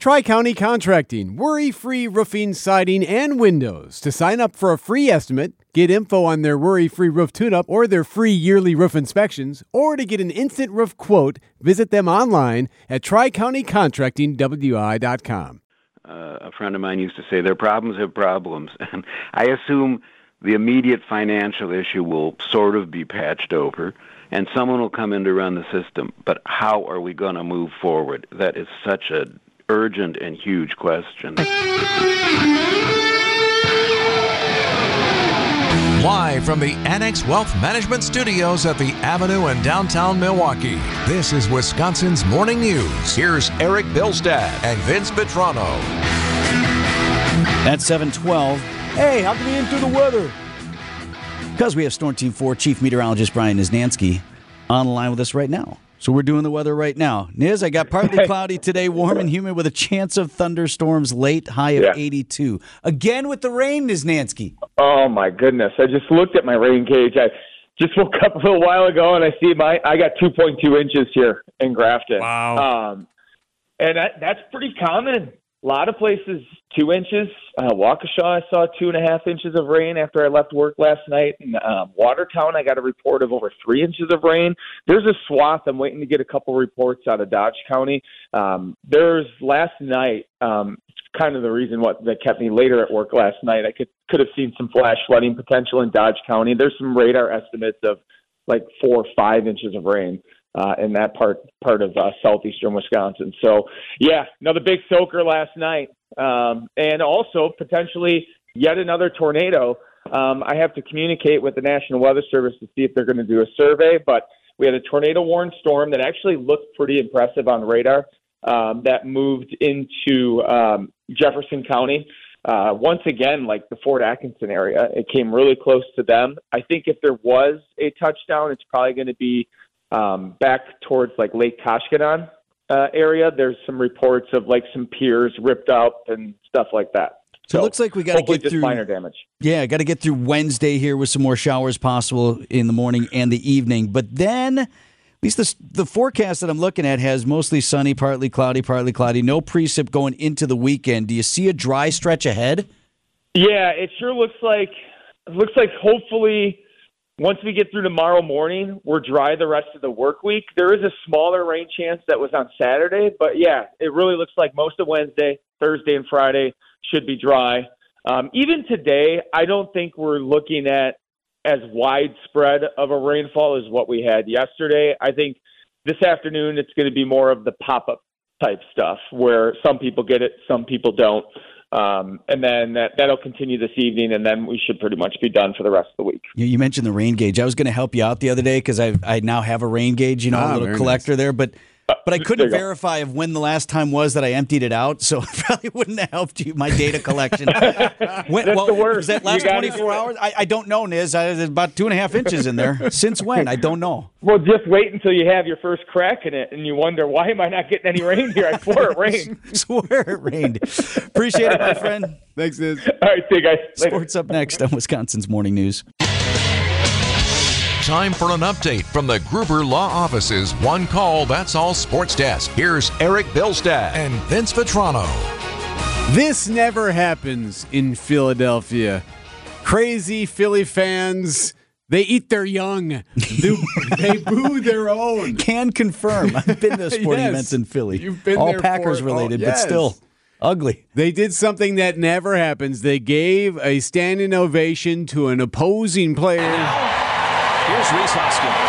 Tri-County Contracting, worry-free roofing, siding, and windows. To sign up for a free estimate, get info on their worry-free roof tune-up or their free yearly roof inspections, or to get an instant roof quote, visit them online at tricountycontractingwi.com. A friend of mine used to say, their problems have problems. And I assume the immediate financial issue will sort of be patched over, and someone will come in to run the system. But how are we going to move forward? That is such an urgent and huge question. Live from the Annex Wealth Management Studios at the Avenue in downtown Milwaukee, this is Wisconsin's Morning News. Here's Eric Bilstad and Vince Petrano. At 7:12. Hey, how can we in through the weather? Because we have Storm Team 4 Chief Meteorologist Brian Niznansky on the line with us right now. So we're doing the weather right now. Niz, I got partly cloudy today, warm and humid with a chance of thunderstorms late, high of 82. Again with the rain, Niznansky. Oh, my goodness. I just looked at my rain gauge. I just woke up a little while ago, and I see I got 2.2 inches here in Grafton. Wow. And that's pretty common. A lot of places, 2 inches. Waukesha, I saw 2.5 inches of rain after I left work last night. In Watertown, I got a report of over 3 inches of rain. There's a swath. I'm waiting to get a couple reports out of Dodge County. There's last night, kind of the reason that kept me later at work last night. I could have seen some flash flooding potential in Dodge County. There's some radar estimates of like 4 or 5 inches of rain in that part of southeastern Wisconsin. So, yeah, another big soaker last night. And also potentially yet another tornado. I have to communicate with the National Weather Service to see if they're going to do a survey, but we had a tornado-warned storm that actually looked pretty impressive on radar that moved into Jefferson County. Once again, like the Fort Atkinson area, it came really close to them. I think if there was a touchdown, it's probably going to be back towards like Lake Koshkonong area. There's some reports of like some piers ripped up and stuff like that. So it looks like we got to get through minor damage. Yeah, got to get through Wednesday here with some more showers possible in the morning and the evening. But then, at least the forecast that I'm looking at has mostly sunny, partly cloudy, no precip going into the weekend. Do you see a dry stretch ahead? Yeah, it sure looks like hopefully once we get through tomorrow morning, we're dry the rest of the work week. There is a smaller rain chance that was on Saturday, but yeah, it really looks like most of Wednesday, Thursday, and Friday should be dry. Even today, I don't think we're looking at as widespread of a rainfall as what we had yesterday. I think this afternoon it's going to be more of the pop-up type stuff where some people get it, some people don't. And then that'll continue this evening, and then we should pretty much be done for the rest of the week. You mentioned the rain gauge. I was going to help you out the other day because I now have a rain gauge, a little collector there, but I couldn't verify of when the last time was that I emptied it out, so it probably wouldn't have helped you, my data collection. That's the worst. Was that last 24 hours? I don't know, Niz. There's about 2.5 inches in there. Since when? I don't know. Well, just wait until you have your first crack in it, and you wonder, why am I not getting any rain here? I swore it rained. Swear it rained. Appreciate it, my friend. Thanks, Niz. All right, see you guys later. Sports up next on Wisconsin's Morning News. Time for an update from the Gruber Law Office's One Call, That's All Sports Desk. Here's Eric Bilstad and Vince Petrano. This never happens in Philadelphia. Crazy Philly fans, they eat their young. They boo their own. Can confirm. I've been to sporting events in Philly. You've been all there Packers related, but still ugly. They did something that never happens. They gave a standing ovation to an opposing player. Here's Rhys Hoskins.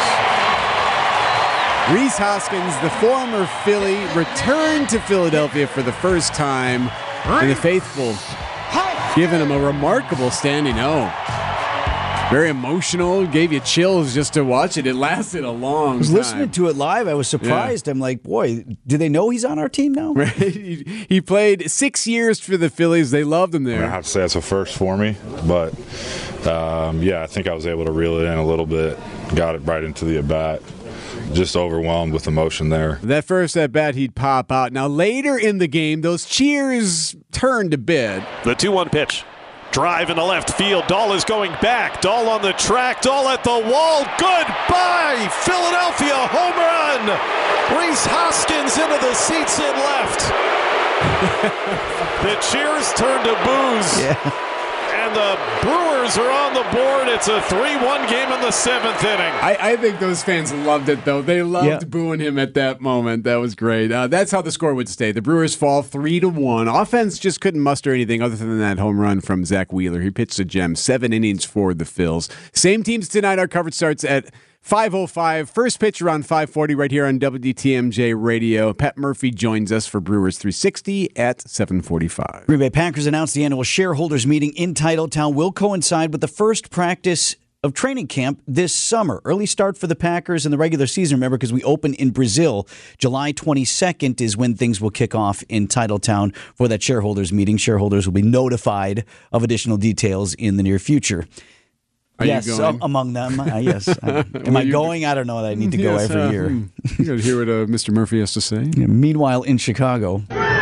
Rhys Hoskins, the former Philly, returned to Philadelphia for the first time, and the faithful giving him a remarkable standing O. Very emotional, gave you chills just to watch it. It lasted a long time. I was listening to it live. I was surprised. Yeah. I'm like, boy, do they know he's on our team now? Right? He played 6 years for the Phillies. They loved him there. I have to say it's a first for me, but I think I was able to reel it in a little bit. Got it right into the at-bat. Just overwhelmed with emotion there. That first at-bat, he'd pop out. Now, later in the game, those cheers turned a bit. The 2-1 pitch. Drive in the left field. Dahl is going back. Dahl on the track. Dahl at the wall. Goodbye! Philadelphia home run! Rhys Hoskins into the seats in left. The cheers turn to boos. Yeah. And the Brewers are on the board. It's a 3-1 game in the 7th inning. I think those fans loved it, though. They loved booing him at that moment. That was great. That's how the score would stay. The Brewers fall 3-1. Offense just couldn't muster anything other than that home run from Zach Wheeler. He pitched a gem. 7 innings for the Phils. Same teams tonight. Our coverage starts at 5:05. First pitch around 5:40 right here on WTMJ Radio. Pat Murphy joins us for Brewers 360 at 7:45. Green Bay Packers announced the annual shareholders meeting in Titletown will coincide with the first practice of training camp this summer. Early start for the Packers in the regular season, remember, because we open in Brazil. July 22nd is when things will kick off in Titletown for that shareholders meeting. Shareholders will be notified of additional details in the near future. Are yes, you going? Among them, yes. Am I going? I don't know. I need to go every year. You got to hear what Mr. Murphy has to say. Yeah, meanwhile, in Chicago,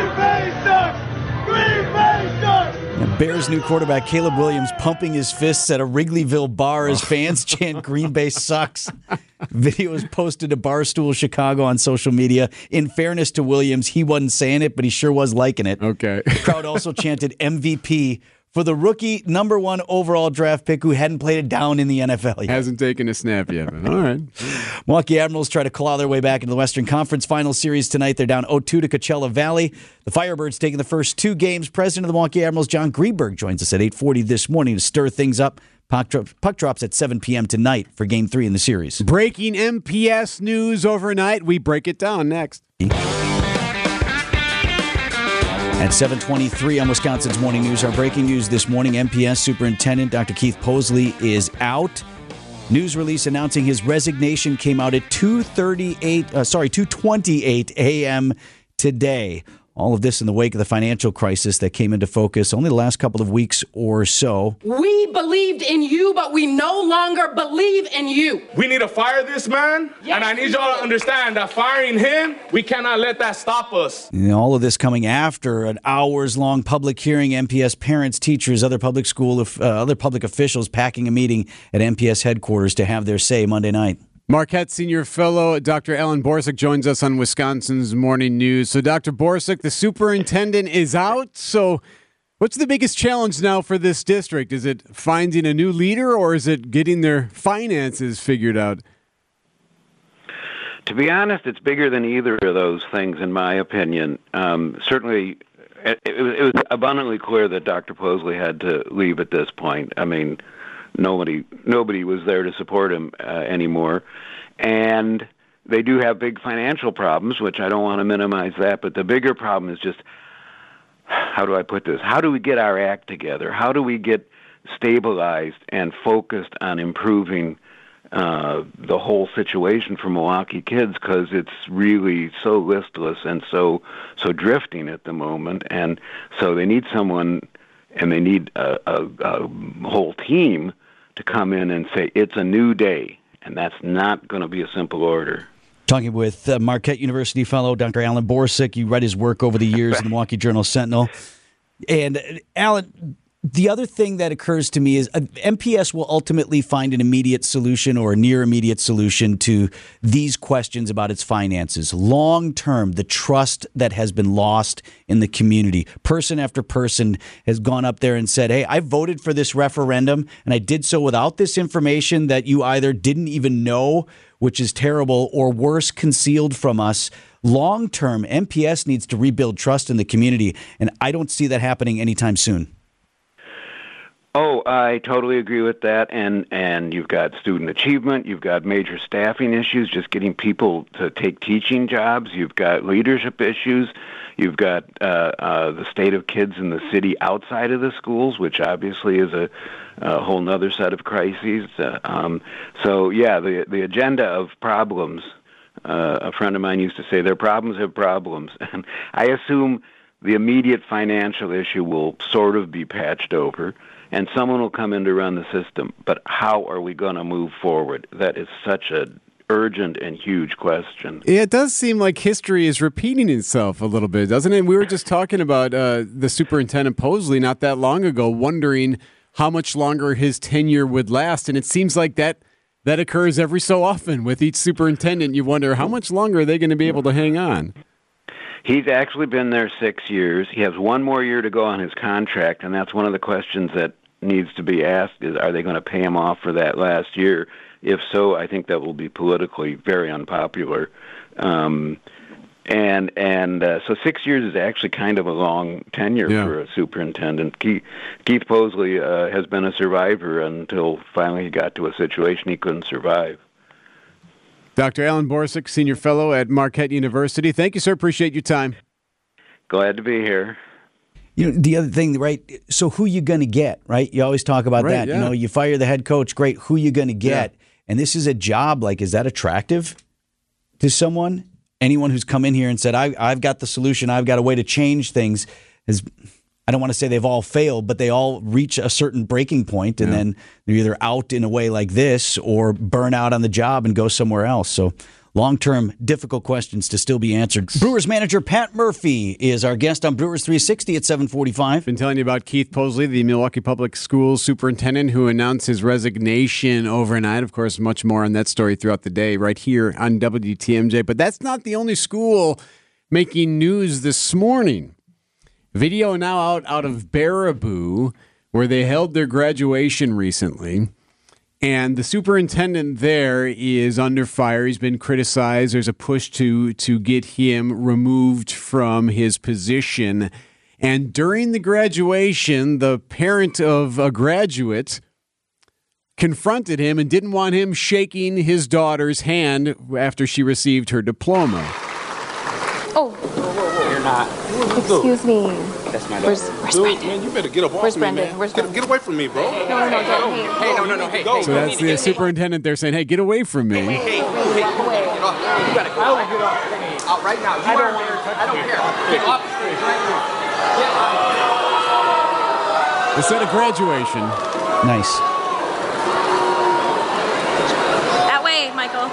Bears' new quarterback Caleb Williams pumping his fists at a Wrigleyville bar as fans chant "Green Bay sucks." Video was posted to Barstool Chicago on social media. In fairness to Williams, he wasn't saying it, but he sure was liking it. Okay. The crowd also chanted MVP for the rookie number 1 overall draft pick who hadn't played it down in the NFL yet. Hasn't taken a snap yet, but all right. Milwaukee Admirals try to claw their way back into the Western Conference Final Series tonight. They're down 0-2 to Coachella Valley. The Firebirds taking the first 2 games. President of the Milwaukee Admirals, John Greenberg, joins us at 8:40 this morning to stir things up. Puck drops at 7 p.m. tonight for Game 3 in the series. Breaking MPS news overnight. We break it down next. At 7:23 on Wisconsin's Morning News, our breaking news this morning, MPS Superintendent Dr. Keith Posley is out. News release announcing his resignation came out at 2:28 a.m. today. All of this in the wake of the financial crisis that came into focus only the last couple of weeks or so. We believed in you, but we no longer believe in you. We need to fire this man, Yes, and I need y'all to understand that firing him, we cannot let that stop us. And all of this coming after an hours-long public hearing. MPS parents, teachers, other public officials packing a meeting at MPS headquarters to have their say Monday night. Marquette Senior Fellow Dr. Alan Borsick joins us on Wisconsin's Morning News. So, Dr. Borsick, the superintendent is out. So, what's the biggest challenge now for this district? Is it finding a new leader, or is it getting their finances figured out? To be honest, it's bigger than either of those things, in my opinion. Certainly, it was abundantly clear that Dr. Posley had to leave at this point. I mean, nobody was there to support him anymore. And they do have big financial problems, which I don't want to minimize that. But the bigger problem is just, how do I put this? How do we get our act together? How do we get stabilized and focused on improving the whole situation for Milwaukee kids, because it's really so listless and so drifting at the moment. And so they need someone, and they need a whole team to come in and say, it's a new day, and that's not going to be a simple order. Talking with Marquette University fellow Dr. Alan Borsick. You read his work over the years in the Milwaukee Journal-Sentinel. And Alan, the other thing that occurs to me is MPS will ultimately find an immediate solution or a near immediate solution to these questions about its finances. Long term, the trust that has been lost in the community. Person after person has gone up there and said, hey, I voted for this referendum, and I did so without this information that you either didn't even know, which is terrible, or worse, concealed from us. Long term, MPS needs to rebuild trust in the community, and I don't see that happening anytime soon. Oh, I totally agree with that. And you've got student achievement. You've got major staffing issues, just getting people to take teaching jobs. You've got leadership issues. You've got the state of kids in the city outside of the schools, which obviously is a whole nother set of crises. So, yeah, the agenda of problems, a friend of mine used to say, their problems have problems. And I assume the immediate financial issue will sort of be patched over, and someone will come in to run the system. But how are we going to move forward? That is such an urgent and huge question. It does seem like history is repeating itself a little bit, doesn't it? We were just talking about the Superintendent Posley not that long ago, wondering how much longer his tenure would last. And it seems like that occurs every so often with each superintendent. You wonder, how much longer are they going to be able to hang on? He's actually been there 6 years. He has one more year to go on his contract, and that's one of the questions that needs to be asked is, are they going to pay him off for that last year? If so, I think that will be politically very unpopular. So 6 years is actually kind of a long tenure for a superintendent. Keith Posley has been a survivor until finally he got to a situation he couldn't survive. Dr. Alan Borsuk, Senior Fellow at Marquette University. Thank you, sir. Appreciate your time. Glad to be here. You know, the other thing, right? So who you going to get, right? You always talk about that. Yeah. You know, you fire the head coach, great. Who you going to get? Yeah. And this is a job, like, is that attractive to someone? Anyone who's come in here and said, I've got the solution, I've got a way to change things, I don't want to say they've all failed, but they all reach a certain breaking point, and then they're either out in a way like this or burn out on the job and go somewhere else. So long-term, difficult questions to still be answered. Brewers manager Pat Murphy is our guest on Brewers 360 at 745. Been telling you about Keith Posley, the Milwaukee Public Schools superintendent who announced his resignation overnight. Of course, much more on that story throughout the day right here on WTMJ. But that's not the only school making news this morning. Video now out of Baraboo, where they held their graduation recently. And the superintendent there is under fire. He's been criticized. There's a push to get him removed from his position. And during the graduation, the parent of a graduate confronted him and didn't want him shaking his daughter's hand after she received her diploma. Oh. You're not. Excuse me. That's my Where's Brendan? Man, you better get up off Where's me, Brendan? man. Where's Brendan? Get away from me, bro. No, don't. Hey, So that's the superintendent there saying, hey, get away from me. Hey, you gotta go. I will get off. Out right now. I don't care. Get off the stage right now. Instead of graduation. Nice. That way, Michael.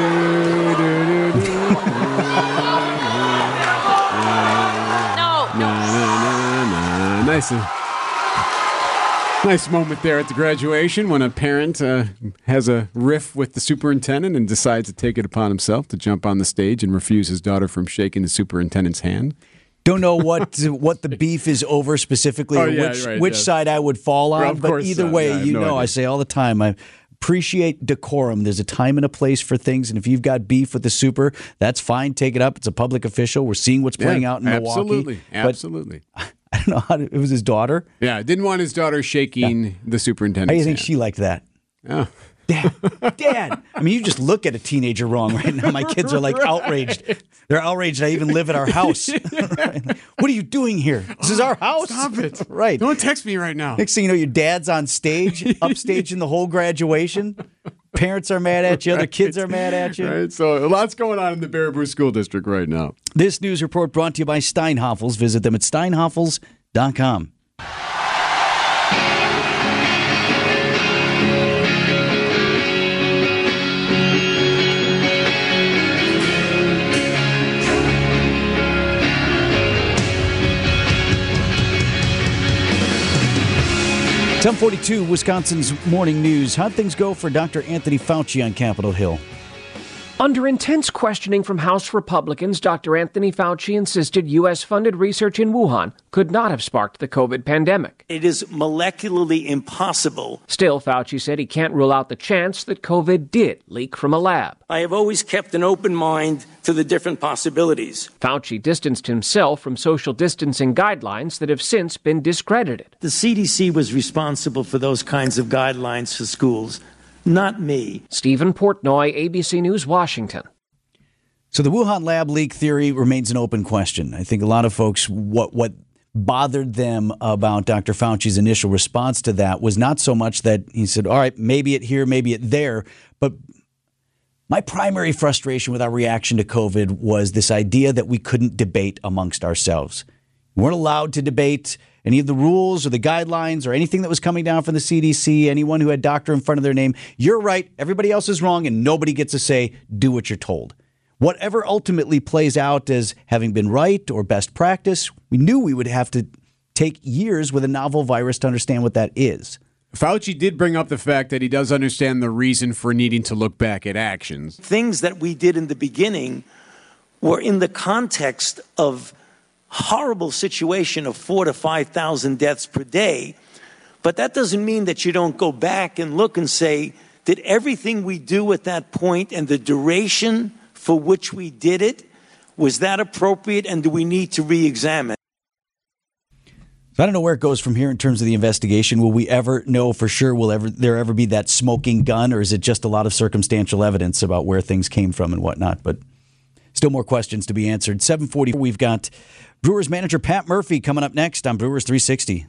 Nice moment there at the graduation when a parent has a riff with the superintendent and decides to take it upon himself to jump on the stage and refuse his daughter from shaking the superintendent's hand. Don't know what the beef is over specifically, or which side I would fall on, but either way, I say all the time, I appreciate decorum. There's a time and a place for things, and if you've got beef with the super, that's fine. Take it up. It's a public official. We're seeing what's playing out in Milwaukee. Absolutely. I don't know how it was his daughter. Yeah, didn't want his daughter shaking the superintendent's How do you think hand. she liked that? Oh. Dad. I mean, you just look at a teenager wrong right now. My kids are like outraged. They're outraged I even live at our house. What are you doing here? This is our house. Stop it. Right. Don't text me right now. Next thing you know, your dad's on stage, upstaging the whole graduation. Parents are mad at you. Other kids are mad at you. Right, so a lot's going on in the Baraboo School District right now. This news report brought to you by Steinhoffels. Visit them at steinhoffels.com. 10:42, Wisconsin's Morning News. How'd things go for Dr. Anthony Fauci on Capitol Hill? Under intense questioning from House Republicans, Dr. Anthony Fauci insisted U.S.-funded research in Wuhan could not have sparked the COVID pandemic. It is molecularly impossible. Still, Fauci said he can't rule out the chance that COVID did leak from a lab. I have always kept an open mind to the different possibilities. Fauci distanced himself from social distancing guidelines that have since been discredited. The CDC was responsible for those kinds of guidelines for schools. Not me. Stephen Portnoy, ABC News, Washington. So the Wuhan lab leak theory remains an open question. I think a lot of folks, what bothered them about Dr. Fauci's initial response to that was not so much that he said, all right, maybe it here, maybe it there. But my primary frustration with our reaction to COVID was this idea that we couldn't debate amongst ourselves. We weren't allowed to debate any of the rules or the guidelines or anything that was coming down from the CDC, anyone who had doctor in front of their name. You're right, everybody else is wrong, and nobody gets to say, do what you're told. Whatever ultimately plays out as having been right or best practice, we knew we would have to take years with a novel virus to understand what that is. Fauci did bring up the fact that he does understand the reason for needing to look back at actions. Things that we did in the beginning were in the context of horrible situation of 4,000 to 5,000 deaths per day. But that doesn't mean that you don't go back and look and say, did everything we do at that point and the duration for which we did it, was that appropriate, and do we need to re-examine? So I don't know where it goes from here in terms of the investigation. Will we ever know for sure? Will there ever be that smoking gun, or is it just a lot of circumstantial evidence about where things came from and whatnot? But still more questions to be answered. 7:40, we've got Brewers manager Pat Murphy coming up next on Brewers 360.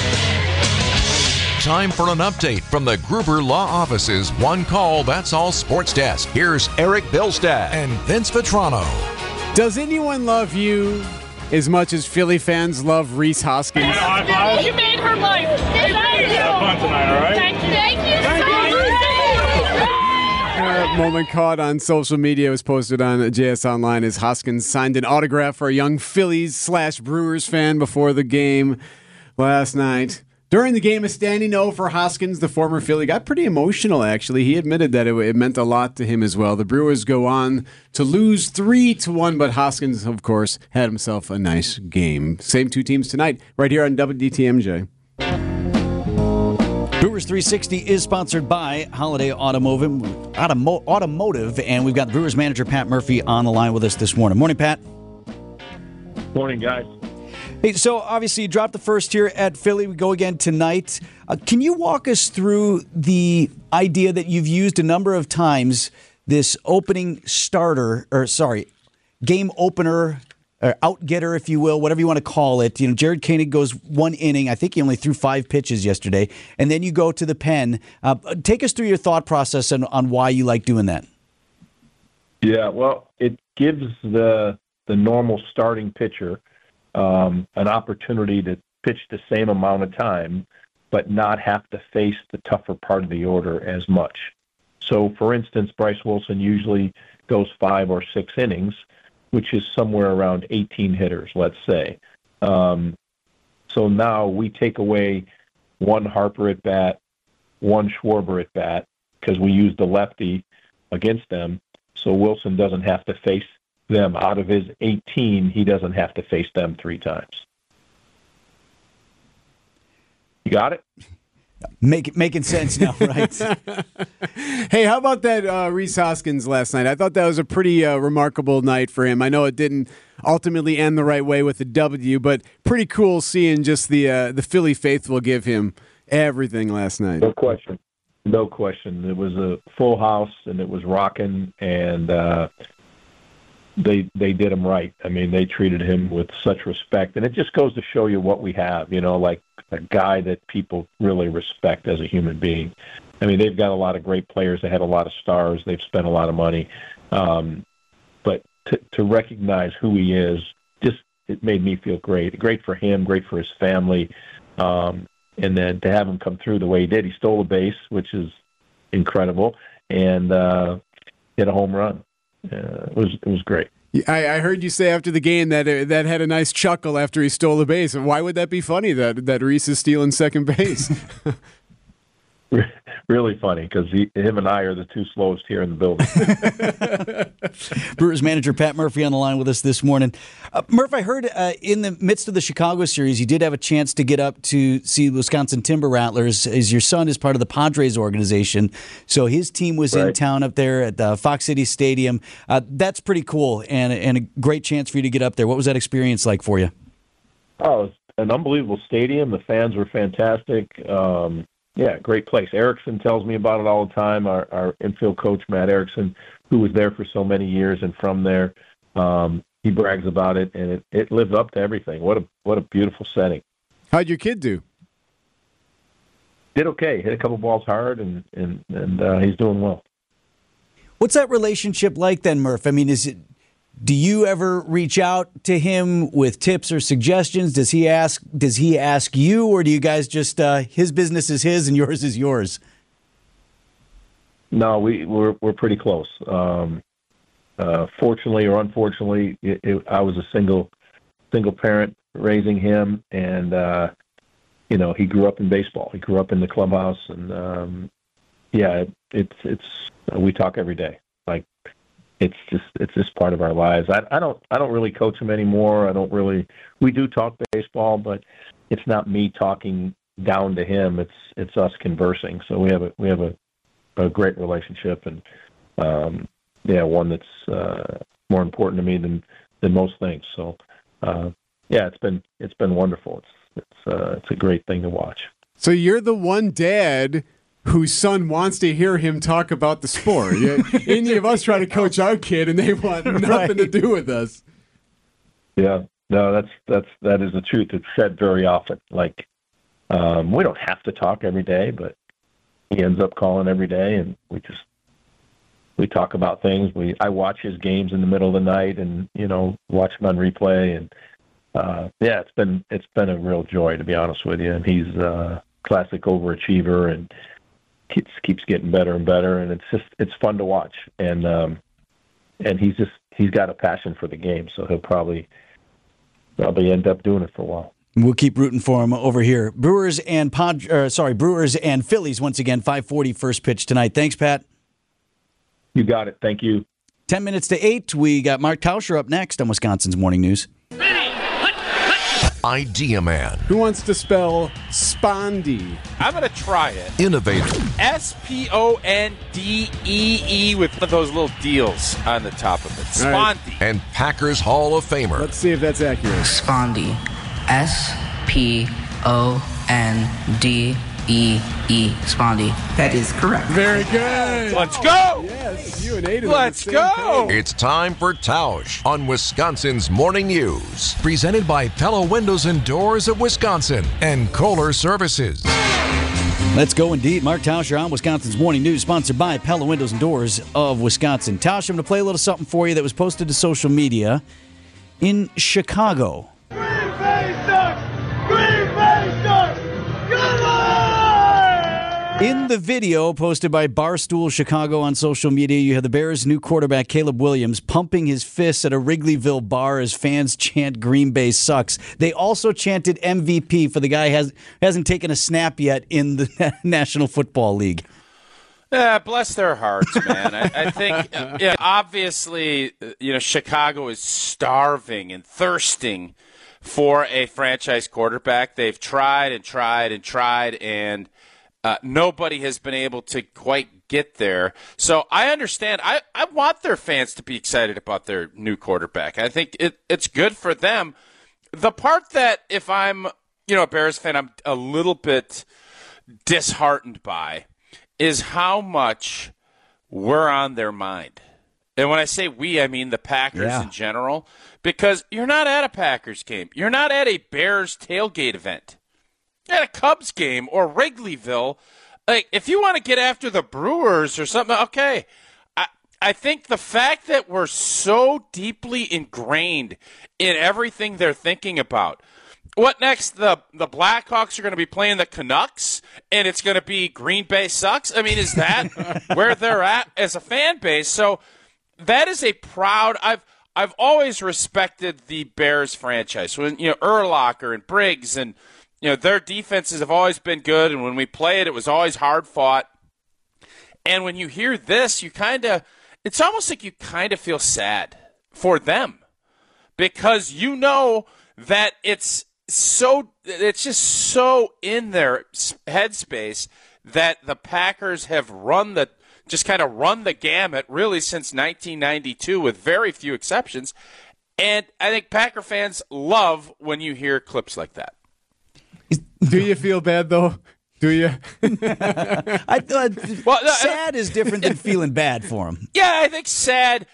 Time for an update from the Gruber Law Office's One Call, That's All Sports Desk. Here's Eric Bilstad and Vince Vitrano. Does anyone love you as much as Philly fans love Rhys Hoskins? You made her life. Thank you. Have fun tonight, all right? Thank you so much. Moment caught on social media was posted on JS Online as Hoskins signed an autograph for a young Phillies/Brewers fan before the game last night. During the game, a standing O for Hoskins, the former Philly, got pretty emotional, actually. He admitted that it meant a lot to him as well. The Brewers go on to lose 3-1, but Hoskins, of course, had himself a nice game. Same two teams tonight, right here on WDTMJ. Brewers 360 is sponsored by Holiday Automotive, and we've got Brewers manager Pat Murphy on the line with us this morning. Morning, Pat. Morning, guys. Hey, so obviously you dropped the first here at Philly. We go again tonight. Can you walk us through the idea that you've used a number of times, this game opener, or out-getter, if you will, whatever you want to call it. You know, Jared Koenig goes one inning. I think he only threw 5 pitches yesterday. And then you go to the pen. Take us through your thought process on why you like doing that. Yeah, well, it gives the normal starting pitcher an opportunity to pitch the same amount of time, but not have to face the tougher part of the order as much. So, for instance, Bryce Wilson usually goes 5 or 6 innings, which is somewhere around 18 hitters, let's say. So now we take away one Harper at bat, one Schwarber at bat, because we use the lefty against them. So Wilson doesn't have to face them. Out of his 18, he doesn't have to face them 3 times. You got it? Making sense now, right? Hey, how about that Rhys Hoskins last night? I thought that was a pretty remarkable night for him. I know it didn't ultimately end the right way with the W, but pretty cool seeing just the Philly faithful give him everything last night. No question. No question. It was a full house, and it was rocking, and they did him right. I mean, they treated him with such respect, and it just goes to show you what we have, like a guy that people really respect as a human being. I mean, they've got a lot of great players. They had a lot of stars. They've spent a lot of money. But to recognize who he is, it made me feel great. Great for him, great for his family. And then to have him come through the way he did. He stole a base, which is incredible, and hit a home run. It was great. I heard you say after the game that had a nice chuckle after he stole the base. Why would that be funny, that Rhys is stealing second base? Really funny, because him and I are the 2 slowest here in the building. Brewers manager Pat Murphy on the line with us this morning. Murph, I heard in the midst of the Chicago series, you did have a chance to get up to see Wisconsin Timber Rattlers, as your son is part of the Padres organization. So his team was in town up there at the Fox City Stadium. That's pretty cool, and a great chance for you to get up there. What was that experience like for you? Oh, it was an unbelievable stadium. The fans were fantastic. Yeah, great place. Erickson tells me about it all the time, our infield coach, Matt Erickson, who was there for so many years and from there. He brags about it, and it lived up to everything. What a beautiful setting. How'd your kid do? Did okay. Hit a couple balls hard, and he's doing well. What's that relationship like then, Murph? I mean, do you ever reach out to him with tips or suggestions? Does he ask you, or do you guys just his business is his and yours is yours? No, we're pretty close. Fortunately or unfortunately, I was a single parent raising him, and he grew up in baseball. He grew up in the clubhouse, and we talk every day. Like, it's just part of our lives. I don't really coach him anymore. We do talk baseball, but it's not me talking down to him. It's us conversing. So we have a great relationship, and one that's more important to me than most things. So it's been wonderful. It's a great thing to watch. So you're the one dad whose son wants to hear him talk about the sport. Any of us try to coach our kid, and they want nothing to do with us. Yeah, no, that is the truth. It's said very often. Like, we don't have to talk every day, but he ends up calling every day, and we talk about things. I watch his games in the middle of the night, and watch them on replay, and it's been a real joy, to be honest with you. And he's a classic overachiever, and keeps getting better and better, and it's fun to watch. And he's got a passion for the game, so he'll probably end up doing it for a while. We'll keep rooting for him over here. Brewers and Phillies once again. 5:40 first pitch tonight. Thanks, Pat. You got it. Thank you. 10 minutes to 8. We got Mark Tauscher up next on Wisconsin's Morning News. Idea Man. Who wants to spell Spondy? I'm going to try it. Innovator. Spondee with those little deals on the top of it. Spondy. Right. And Packers Hall of Famer. Let's see if that's accurate. Spondy. Spondee. Spondy. That is correct. Very good. Let's go. Yes, you and Aiden. Let's go. It's time for Tausch on Wisconsin's Morning News. Presented by Pella Windows and Doors of Wisconsin and Kohler Services. Let's go indeed. Mark Tauscher on Wisconsin's Morning News, sponsored by Pella Windows and Doors of Wisconsin. Tauscher, I'm going to play a little something for you that was posted to social media in Chicago. Green Bay Ducks! Green Bay Ducks! Come on! In the video posted by Barstool Chicago on social media, you have the Bears' new quarterback, Caleb Williams, pumping his fists at a Wrigleyville bar as fans chant Green Bay sucks. They also chanted MVP for the guy who hasn't taken a snap yet in the National Football League. Yeah, bless their hearts, man. I think, obviously, Chicago is starving and thirsting for a franchise quarterback. They've tried and tried and tried, and nobody has been able to quite get there. So I understand. I want their fans to be excited about their new quarterback. I think it's good for them. The part that, if I'm a Bears fan, I'm a little bit disheartened by is how much we're on their mind. And when I say we, I mean the Packers in general, because you're not at a Packers game. You're not at a Bears tailgate event. At a Cubs game or Wrigleyville. Like, if you want to get after the Brewers or something, okay. I think the fact that we're so deeply ingrained in everything they're thinking about. What next? The Blackhawks are going to be playing the Canucks, and it's going to be Green Bay sucks? I mean, is that where they're at as a fan base? So that is a proud – I've always respected the Bears franchise. When Urlacher and Briggs and their defenses have always been good, and when we played, it was always hard fought. And when you hear this, it's almost like you kind of feel sad for them, because that it's just so in their headspace that the Packers have run the gamut really since 1992 with very few exceptions. And I think Packer fans love when you hear clips like that. Do you feel bad, though? Do you? I thought sad is different than feeling bad for him. Yeah, I think sad.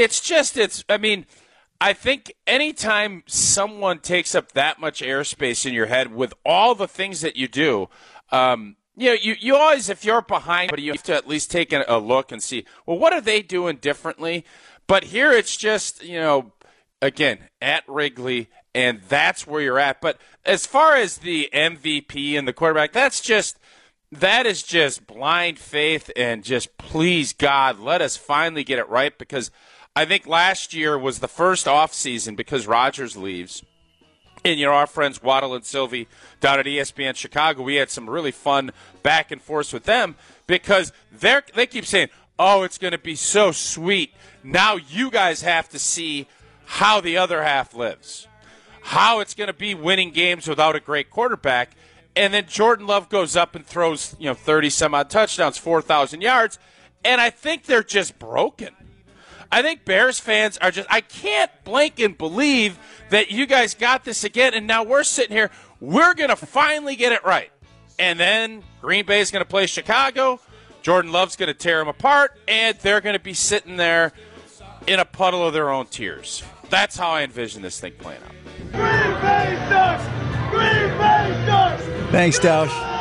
I think anytime someone takes up that much airspace in your head with all the things that you do, you always, if you're behind, you have to at least take a look and see, well, what are they doing differently? But here it's just, again, at Wrigley, and that's where you're at. But as far as the MVP and the quarterback, that is just blind faith and just, please, God, let us finally get it right, because I think last year was the first offseason because Rodgers leaves. And, our friends Waddle and Sylvie down at ESPN Chicago, we had some really fun back and forth with them because they keep saying, oh, it's going to be so sweet. Now you guys have to see how the other half lives, how it's going to be winning games without a great quarterback. And then Jordan Love goes up and throws 30-some-odd touchdowns, 4,000 yards, and I think they're just broken. I think Bears fans are I can't blink and believe that you guys got this again, and now we're sitting here, we're going to finally get it right. And then Green Bay is going to play Chicago, Jordan Love's going to tear them apart, and they're going to be sitting there in a puddle of their own tears. That's how I envision this thing playing out. Green Bay sucks! Green Bay sucks! Thanks, Dausch.